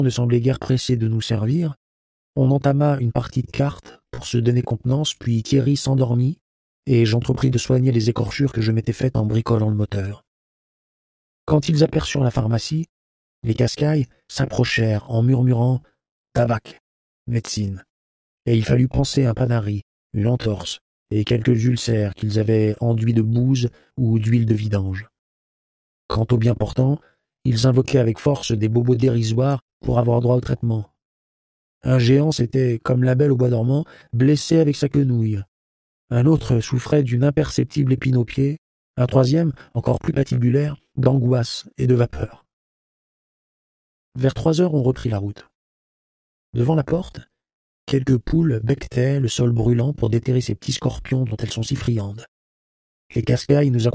ne semblait guère pressé de nous servir. On entama une partie de cartes pour se donner contenance, puis Thierry s'endormit, et j'entrepris de soigner les écorchures que je m'étais faites en bricolant le moteur. Quand ils aperçurent la pharmacie, les Cascailles s'approchèrent en murmurant « tabac, médecine », et il fallut panser un panari, une entorse et quelques ulcères qu'ils avaient enduits de bouse ou d'huile de vidange. Quant aux bien portants, ils invoquaient avec force des bobos dérisoires pour avoir droit au traitement. Un géant s'était, comme la belle au bois dormant, blessé avec sa quenouille. Un autre souffrait d'une imperceptible épine au pied, un troisième, encore plus patibulaire, d'angoisse et de vapeur. Vers 3 heures, on reprit la route. Devant la porte, quelques poules becquetaient le sol brûlant pour déterrer ces petits scorpions dont elles sont si friandes. Les Cascailles nous